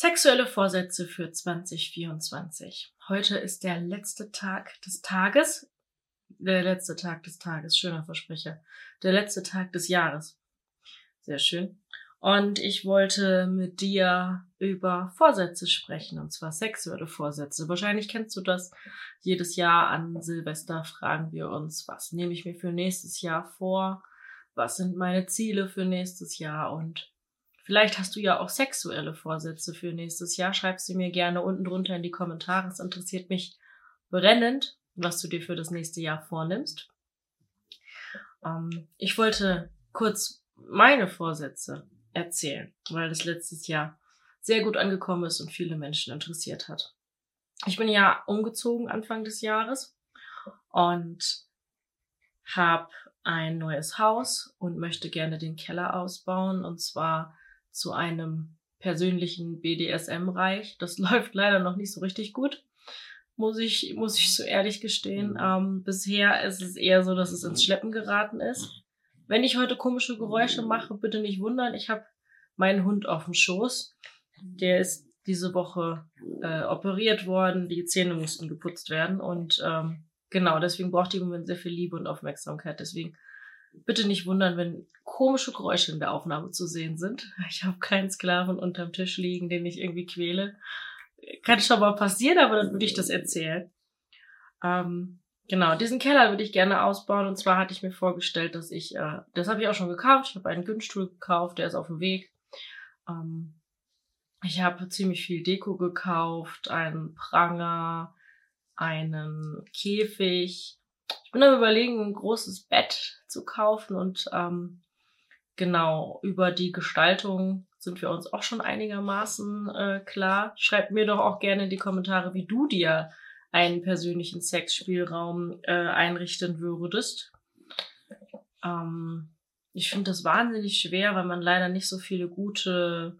Sexuelle Vorsätze für 2024. Heute ist der letzte Tag des Tages. Der letzte Tag des Tages, schöner Versprecher. Der letzte Tag des Jahres. Sehr schön. Und ich wollte mit dir über Vorsätze sprechen, und zwar sexuelle Vorsätze. Wahrscheinlich kennst du das. Jedes Jahr an Silvester fragen wir uns, was nehme ich mir für nächstes Jahr vor? Was sind meine Ziele für nächstes Jahr? Und vielleicht hast du ja auch sexuelle Vorsätze für nächstes Jahr. Schreib sie mir gerne unten drunter in die Kommentare. Es interessiert mich brennend, was du dir für das nächste Jahr vornimmst. Ich wollte kurz meine Vorsätze erzählen, weil das letztes Jahr sehr gut angekommen ist und viele Menschen interessiert hat. Ich bin ja umgezogen Anfang des Jahres und habe ein neues Haus und möchte gerne den Keller ausbauen, und zwar zu einem persönlichen BDSM-Reich. Das läuft leider noch nicht so richtig gut, muss ich so ehrlich gestehen. Bisher ist es eher so, dass es ins Schleppen geraten ist. Wenn ich heute komische Geräusche mache, bitte nicht wundern. Ich habe meinen Hund auf dem Schoß. Der ist diese Woche operiert worden. Die Zähne mussten geputzt werden. Und genau, deswegen braucht die im Moment sehr viel Liebe und Aufmerksamkeit. Deswegen bitte nicht wundern, wenn komische Geräusche in der Aufnahme zu sehen sind. Ich habe keinen Sklaven unterm Tisch liegen, den ich irgendwie quäle. Kann schon mal passieren, aber dann würde ich das erzählen. Genau, diesen Keller würde ich gerne ausbauen. Und zwar hatte ich mir vorgestellt, dass das habe ich auch schon gekauft. Ich habe einen Günststuhl gekauft, der ist auf dem Weg. Ich habe ziemlich viel Deko gekauft, einen Pranger, einen Käfig. Ich bin am Überlegen, ein großes Bett zu kaufen, und genau, über die Gestaltung sind wir uns auch schon einigermaßen klar. Schreib mir doch auch gerne in die Kommentare, wie du dir einen persönlichen Sexspielraum einrichten würdest. Ich finde das wahnsinnig schwer, weil man leider nicht so viele gute,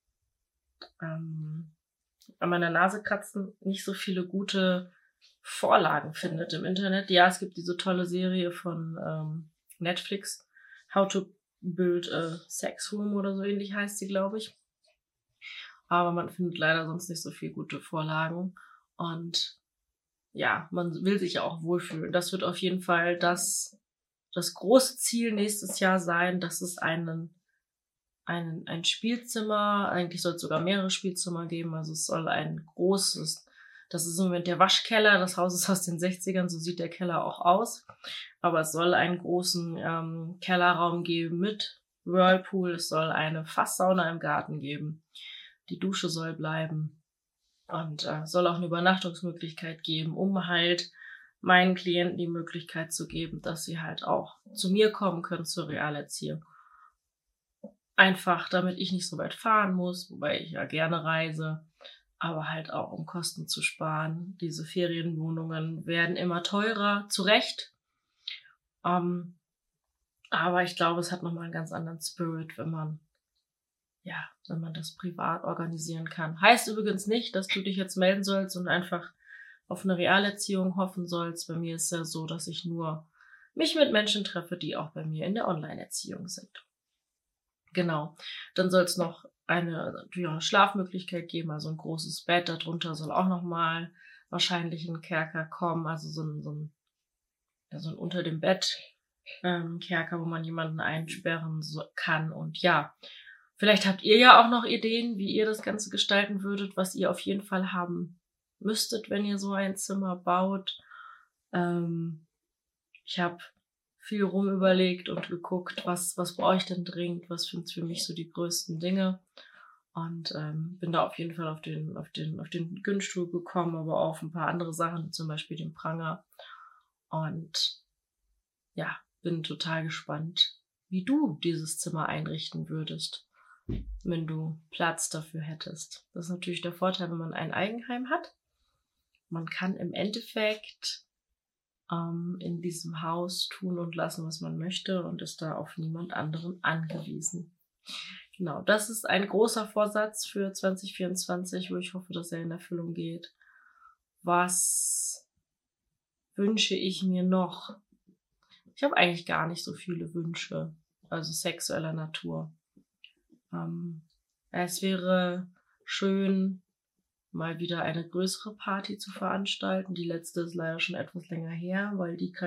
an meiner Nase kratzen, nicht so viele gute Vorlagen findet im Internet. Ja, es gibt diese tolle Serie von Netflix, How to Build a Sex Room oder so ähnlich heißt sie, glaube ich. Aber man findet leider sonst nicht so viel gute Vorlagen. Und ja, man will sich ja auch wohlfühlen. Das wird auf jeden Fall das große Ziel nächstes Jahr sein, dass es ein Spielzimmer, eigentlich soll es sogar mehrere Spielzimmer geben, also es soll ein großes, das ist im Moment der Waschkeller, das Haus ist aus den 60ern, so sieht der Keller auch aus, aber es soll einen großen Kellerraum geben mit Whirlpool, es soll eine Fasssauna im Garten geben, die Dusche soll bleiben. Und soll auch eine Übernachtungsmöglichkeit geben, um halt meinen Klienten die Möglichkeit zu geben, dass sie halt auch zu mir kommen können zur Realerziehung. Einfach, damit ich nicht so weit fahren muss, wobei ich ja gerne reise, aber halt auch, um Kosten zu sparen. Diese Ferienwohnungen werden immer teurer, zu Recht. Aber ich glaube, es hat nochmal einen ganz anderen Spirit, wenn man das privat organisieren kann. Heißt übrigens nicht, dass du dich jetzt melden sollst und einfach auf eine Realerziehung hoffen sollst. Bei mir ist es ja so, dass ich nur mich mit Menschen treffe, die auch bei mir in der Online-Erziehung sind. Genau. Dann soll es noch natürlich auch eine Schlafmöglichkeit geben, also ein großes Bett. Darunter soll auch nochmal wahrscheinlich ein Kerker kommen, also so ein unter dem Bett Kerker, wo man jemanden einsperren kann. Und ja, vielleicht habt ihr ja auch noch Ideen, wie ihr das Ganze gestalten würdet, was ihr auf jeden Fall haben müsstet, wenn ihr so ein Zimmer baut. Ich habe viel rumüberlegt und geguckt, was brauche ich denn dringend, was sind für mich so die größten Dinge. Und bin da auf jeden Fall auf den Günststuhl gekommen, aber auch auf ein paar andere Sachen, zum Beispiel den Pranger. Und ja, bin total gespannt, wie du dieses Zimmer einrichten würdest, wenn du Platz dafür hättest. Das ist natürlich der Vorteil, wenn man ein Eigenheim hat. Man kann im Endeffekt in diesem Haus tun und lassen, was man möchte, und ist da auf niemand anderen angewiesen. Genau, das ist ein großer Vorsatz für 2024, wo ich hoffe, dass er in Erfüllung geht. Was wünsche ich mir noch? Ich habe eigentlich gar nicht so viele Wünsche, also sexueller Natur. Es wäre schön, mal wieder eine größere Party zu veranstalten. Die letzte ist leider schon etwas länger her, weil ich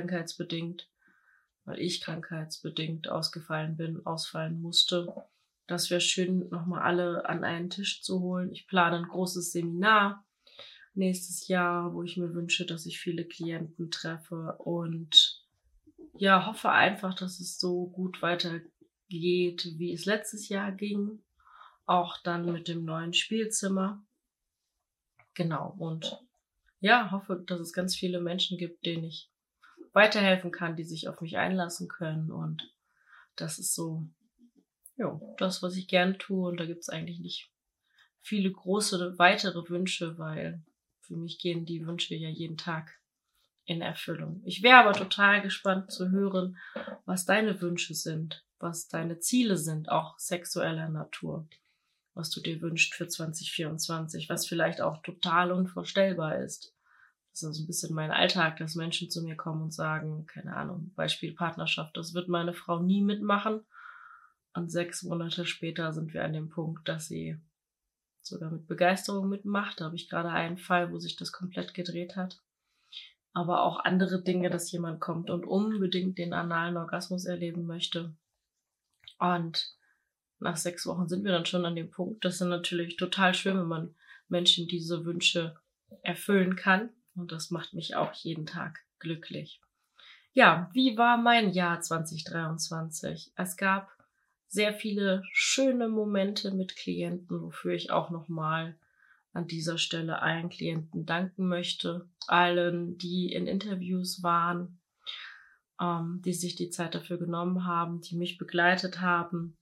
krankheitsbedingt ausfallen musste. Das wäre schön, nochmal alle an einen Tisch zu holen. Ich plane ein großes Seminar nächstes Jahr, wo ich mir wünsche, dass ich viele Klienten treffe und ja, hoffe einfach, dass es so gut weitergeht, wie es letztes Jahr ging. Auch dann mit dem neuen Spielzimmer. Genau. Und ja, hoffe, dass es ganz viele Menschen gibt, denen ich weiterhelfen kann, die sich auf mich einlassen können. Und das ist so, ja, das, was ich gerne tue. Und da gibt es eigentlich nicht viele große weitere Wünsche, weil für mich gehen die Wünsche ja jeden Tag in Erfüllung. Ich wäre aber total gespannt zu hören, was deine Wünsche sind, was deine Ziele sind, auch sexueller Natur, was du dir wünschst für 2024, was vielleicht auch total unvorstellbar ist. Das ist also ein bisschen mein Alltag, dass Menschen zu mir kommen und sagen, keine Ahnung, Beispiel Partnerschaft, das wird meine Frau nie mitmachen. Und 6 Monate später sind wir an dem Punkt, dass sie sogar mit Begeisterung mitmacht. Da habe ich gerade einen Fall, wo sich das komplett gedreht hat. Aber auch andere Dinge, dass jemand kommt und unbedingt den analen Orgasmus erleben möchte. Und nach 6 Wochen sind wir dann schon an dem Punkt. Das ist natürlich total schön, wenn man Menschen diese Wünsche erfüllen kann. Und das macht mich auch jeden Tag glücklich. Ja, wie war mein Jahr 2023? Es gab sehr viele schöne Momente mit Klienten, wofür ich auch nochmal an dieser Stelle allen Klienten danken möchte. Allen, die in Interviews waren, die sich die Zeit dafür genommen haben, die mich begleitet haben.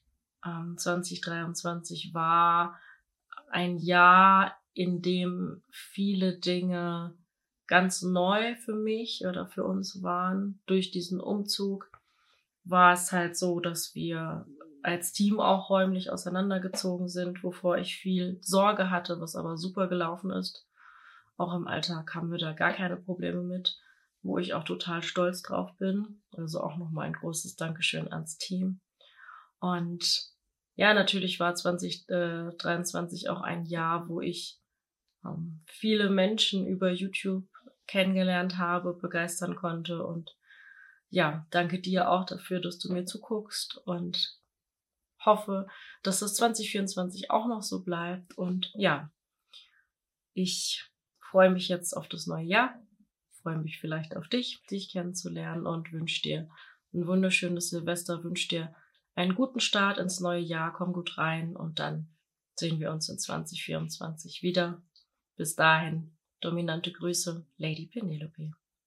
2023 war ein Jahr, in dem viele Dinge ganz neu für mich oder für uns waren. Durch diesen Umzug war es halt so, dass wir als Team auch räumlich auseinandergezogen sind, wovor ich viel Sorge hatte, was aber super gelaufen ist. Auch im Alltag haben wir da gar keine Probleme mit, wo ich auch total stolz drauf bin. Also auch nochmal ein großes Dankeschön ans Team. Und ja, natürlich war 2023 auch ein Jahr, wo ich viele Menschen über YouTube kennengelernt habe, begeistern konnte. Und ja, danke dir auch dafür, dass du mir zuguckst und hoffe, dass das 2024 auch noch so bleibt. Und ja, ich freue mich jetzt auf das neue Jahr, freue mich vielleicht auf dich kennenzulernen und wünsche dir ein wunderschönes Silvester, wünsche dir einen guten Start ins neue Jahr, komm gut rein und dann sehen wir uns in 2024 wieder. Bis dahin, dominante Grüße, Lady Penelope.